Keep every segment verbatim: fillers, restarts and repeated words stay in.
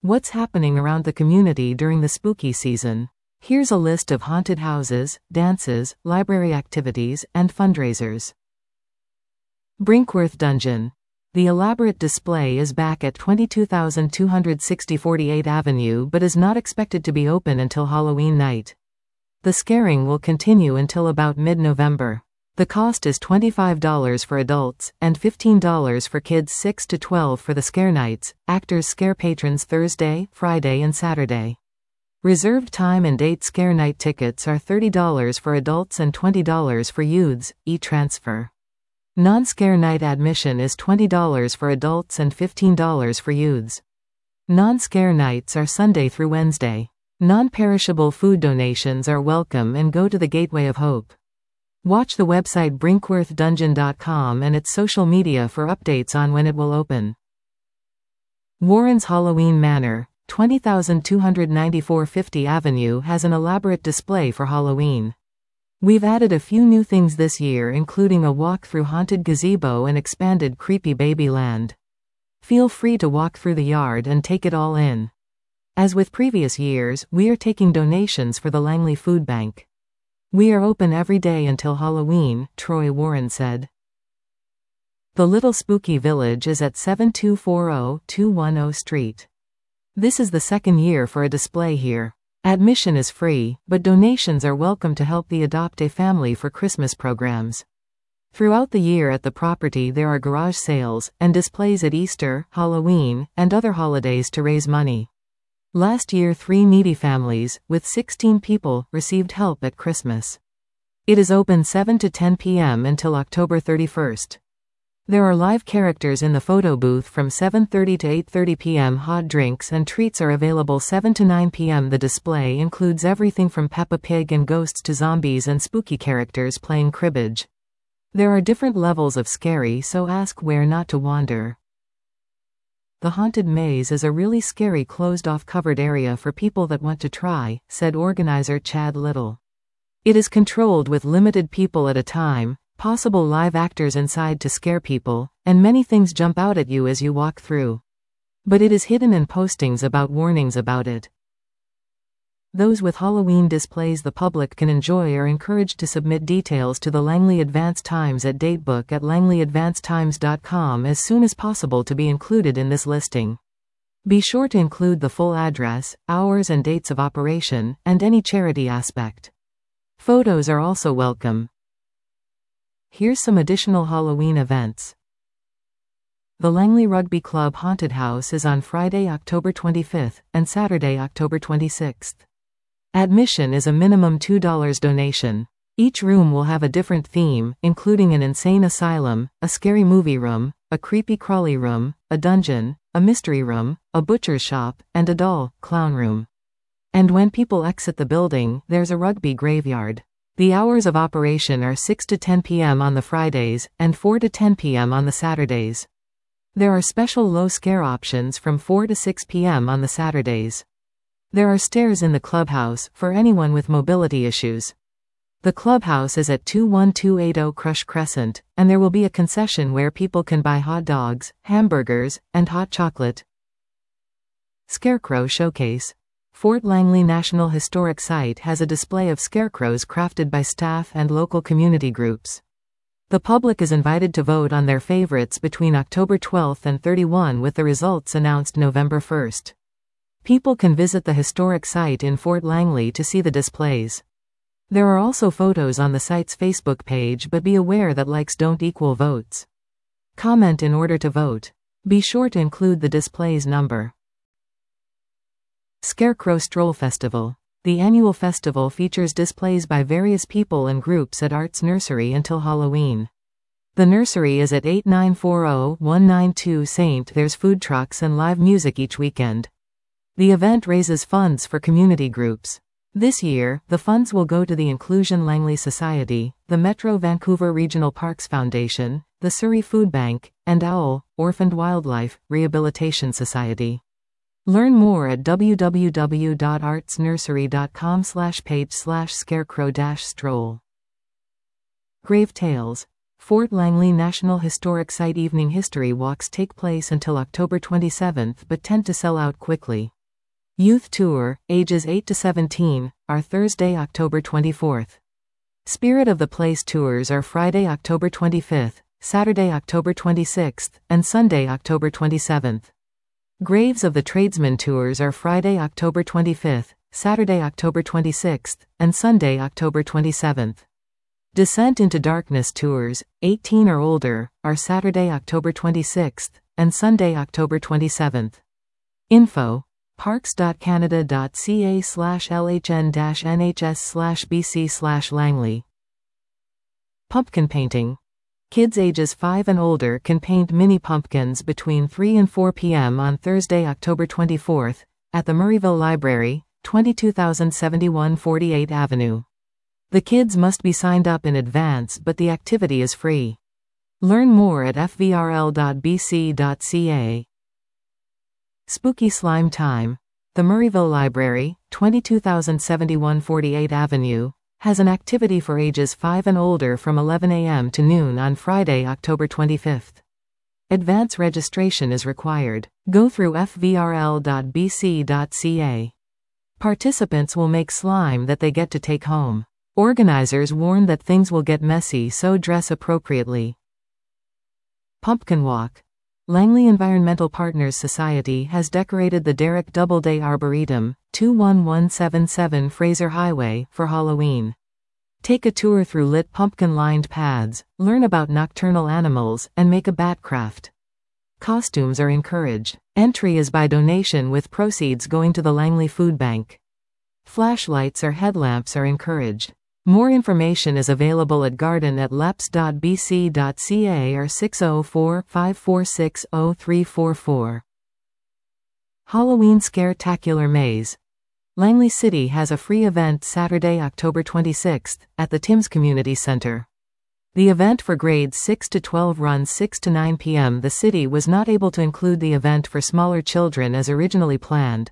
What's happening around the community during the spooky season? Here's a list of haunted houses, dances, library activities, and fundraisers. Brinkworth Dungeon. The elaborate display is back at twenty-two thousand two hundred sixty forty-eighth Avenue but is not expected to be open until Halloween night. The scaring will continue until about mid-November. The cost is twenty-five dollars for adults, and fifteen dollars for kids six to twelve for the scare nights. Actors scare patrons Thursday, Friday and Saturday. Reserved time and date scare night tickets are thirty dollars for adults and twenty dollars for youths, e-transfer. Non-scare night admission is twenty dollars for adults and fifteen dollars for youths. Non-scare nights are Sunday through Wednesday. Non-perishable food donations are welcome and go to the Gateway of Hope. Watch the website brinkworth dungeon dot com and its social media for updates on when it will open. Warren's Halloween Manor, twenty thousand two hundred ninety-four fiftieth Avenue has an elaborate display for Halloween. We've added a few new things this year, including a walk through haunted gazebo and expanded creepy baby land. Feel free to walk through the yard and take it all in. As with previous years, we are taking donations for the Langley Food Bank. We are open every day until Halloween, Troy Warren said. The Little Spooky Village is at seventy-two forty, two ten Street. This is the second year for a display here. Admission is free, but donations are welcome to help the Adopt a Family for Christmas programs. Throughout the year at the property there are garage sales, and displays at Easter, Halloween, and other holidays to raise money. Last year three needy families, with sixteen people, received help at Christmas. It is open seven to ten p m until October thirty-first. There are live characters in the photo booth from seven thirty to eight thirty p m Hot drinks and treats are available seven to nine p m The display includes everything from Peppa Pig and ghosts to zombies and spooky characters playing cribbage. There are different levels of scary, so ask where not to wander. The Haunted Maze is a really scary closed-off covered area for people that want to try, said organizer Chad Little. It is controlled with limited people at a time, possible live actors inside to scare people, and many things jump out at you as you walk through. But it is hidden in postings about warnings about it. Those with Halloween displays the public can enjoy are encouraged to submit details to the Langley Advance Times at datebook at langley advance times dot com as soon as possible to be included in this listing. Be sure to include the full address, hours and dates of operation, and any charity aspect. Photos are also welcome. Here's some additional Halloween events. The Langley Rugby Club Haunted House is on Friday, October twenty-fifth, and Saturday, October twenty-sixth. Admission is a minimum two dollars donation. Each room will have a different theme, including an insane asylum, a scary movie room, a creepy crawly room, a dungeon, a mystery room, a butcher's shop, and a doll, clown room. And when people exit the building, there's a rugby graveyard. The hours of operation are six to ten p m on the Fridays, and four to ten p m on the Saturdays. There are special low scare options from four to six p m on the Saturdays. There are stairs in the clubhouse, for anyone with mobility issues. The clubhouse is at two one two eight zero Crush Crescent, and there will be a concession where people can buy hot dogs, hamburgers, and hot chocolate. Scarecrow Showcase. Fort Langley National Historic Site has a display of scarecrows crafted by staff and local community groups. The public is invited to vote on their favorites between October twelfth and thirty-first, with the results announced November first. People can visit the historic site in Fort Langley to see the displays. There are also photos on the site's Facebook page, but be aware that likes don't equal votes. Comment in order to vote. Be sure to include the display's number. Scarecrow Stroll Festival. The annual festival features displays by various people and groups at Arts Nursery until Halloween. The nursery is at eighty-nine forty, one ninety-two Saint There's food trucks and live music each weekend. The event raises funds for community groups. This year, the funds will go to the Inclusion Langley Society, the Metro Vancouver Regional Parks Foundation, the Surrey Food Bank, and OWL, Orphaned Wildlife Rehabilitation Society. Learn more at w w w dot arts nursery dot com slash page slash scarecrow dash stroll. Grave Tales. Fort Langley National Historic Site evening history walks take place until October twenty-seventh but tend to sell out quickly. Youth Tour, ages eight to seventeen, are Thursday, October twenty-fourth. Spirit of the Place tours are Friday, October twenty-fifth, Saturday, October twenty-sixth, and Sunday, October twenty-seventh. Graves of the Tradesmen tours are Friday, October twenty-fifth, Saturday, October twenty-sixth, and Sunday, October twenty-seventh. Descent into Darkness tours, eighteen or older, are Saturday, October twenty-sixth, and Sunday, October twenty-seventh. Info: parks dot canada dot c a slash l h n dash n h s slash b c slash Langley. Pumpkin painting. Kids ages five and older can paint mini pumpkins between three and four p m on Thursday, October twenty-fourth, at the Murrayville Library, twenty-two thousand seventy-one forty-eighth Avenue. The kids must be signed up in advance, but the activity is free. Learn more at f v r l dot b c dot c a. Spooky Slime Time. The Murrayville Library, twenty-two thousand seventy-one forty-eighth Avenue, has an activity for ages five and older from eleven a m to noon on Friday, October twenty-fifth. Advance registration is required. Go through f v r l dot b c dot c a. Participants will make slime that they get to take home. Organizers warn that things will get messy, so dress appropriately. Pumpkin Walk. Langley Environmental Partners Society has decorated the Derrick Doubleday Arboretum, two one one seven seven Fraser Highway, for Halloween. Take a tour through lit pumpkin-lined paths, learn about nocturnal animals, and make a bat craft. Costumes are encouraged. Entry is by donation, with proceeds going to the Langley Food Bank. Flashlights or headlamps are encouraged. More information is available at garden at leps dot b c dot c a or six oh four, five four six, oh three four four. Halloween Scare-tacular Maze. Langley City has a free event Saturday, October twenty-sixth, at the Timms Community Center. The event for grades six to twelve runs six to nine p m The city was not able to include the event for smaller children as originally planned.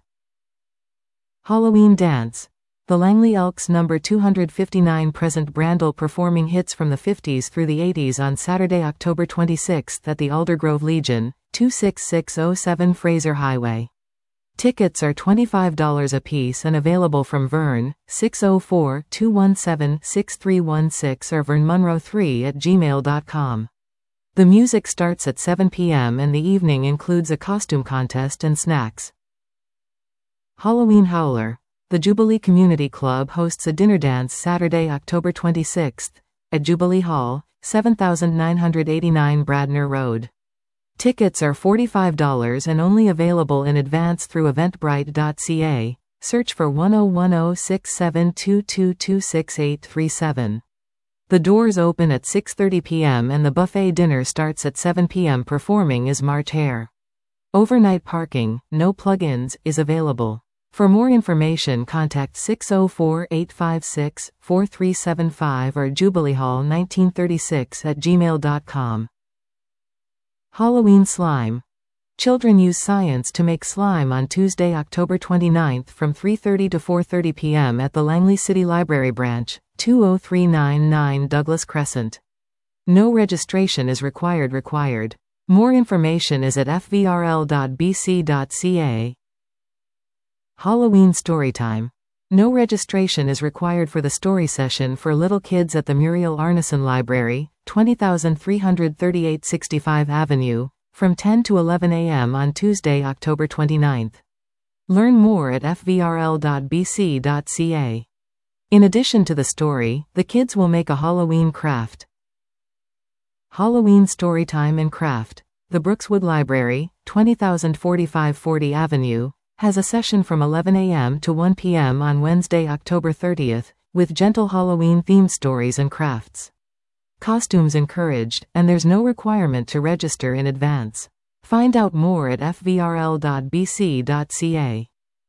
Halloween Dance. The Langley Elks number two hundred fifty-nine present Brandel performing hits from the fifties through the eighties on Saturday, October twenty-sixth at the Aldergrove Legion, two six six oh seven Fraser Highway. Tickets are twenty-five dollars apiece and available from Vern, six oh four, two one seven, six three one six or vernmunro three at gmail dot com. The music starts at seven p m and the evening includes a costume contest and snacks. Halloween Howler. The Jubilee Community Club hosts a dinner dance Saturday, October twenty-sixth, at Jubilee Hall, seven thousand nine hundred eighty-nine Bradner Road. Tickets are forty-five dollars and only available in advance through eventbrite dot c a. Search for one oh one oh six seven two two two six eight three seven. The doors open at six thirty p m and the buffet dinner starts at seven p m Performing is March Hare. Overnight parking, no plug-ins, is available. For more information, contact six oh four, eight five six, four three seven five or jubileehall nineteen thirty-six at gmail dot com. Halloween Slime. Children use science to make slime on Tuesday, October twenty-ninth from three thirty to four thirty p m at the Langley City Library Branch, two oh three nine nine Douglas Crescent. No registration is required required. More information is at f v r l dot b c dot c a. Halloween Storytime. No registration is required for the story session for little kids at the Muriel Arneson Library, twenty thousand three hundred thirty-eight sixty-five Avenue, from ten to eleven a m on Tuesday, October twenty-ninth. Learn more at f v r l dot b c dot c a. In addition to the story, the kids will make a Halloween craft. Halloween Storytime and Craft. The Brookswood Library, twenty thousand forty-five forty Avenue, has a session from eleven a m to one p m on Wednesday, October thirtieth, with gentle Halloween-themed stories and crafts. Costumes encouraged, and there's no requirement to register in advance. Find out more at f v r l dot b c dot c a.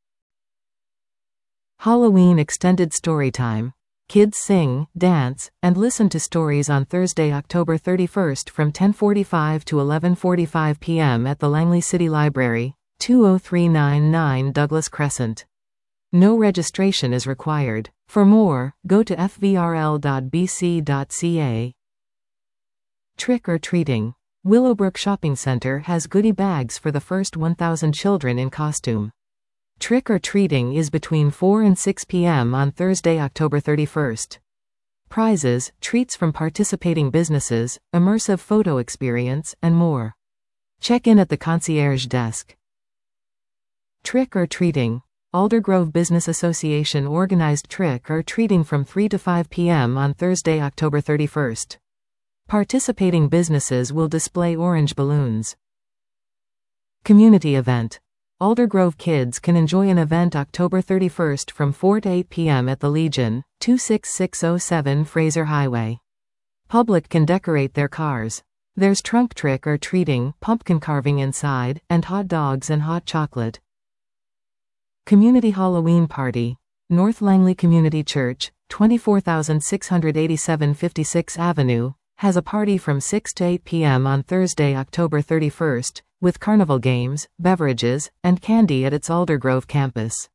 Halloween Extended Storytime. Kids sing, dance, and listen to stories on Thursday, October thirty-first from ten forty-five to eleven forty-five p m at the Langley City Library, two oh three nine nine Douglas Crescent. No registration is required. For more, go to f v r l dot b c dot c a. Trick or Treating. Willowbrook Shopping Center has goodie bags for the first one thousand children in costume. Trick-or-treating is between four and six p m on Thursday, October thirty-first. Prizes, treats from participating businesses, immersive photo experience, and more. Check in at the concierge desk. Trick-or-treating. Aldergrove Business Association organized trick-or-treating from three to five p m on Thursday, October thirty-first. Participating businesses will display orange balloons. Community event. Aldergrove kids can enjoy an event October thirty-first from four to eight p m at the Legion, two six six oh seven Fraser Highway. Public can decorate their cars. There's trunk trick-or-treating, pumpkin carving inside, and hot dogs and hot chocolate. Community Halloween Party. North Langley Community Church, twenty-four thousand six hundred eighty-seven fifty-sixth Avenue, has a party from six to eight p m on Thursday, October thirty-first, with carnival games, beverages, and candy at its Aldergrove campus.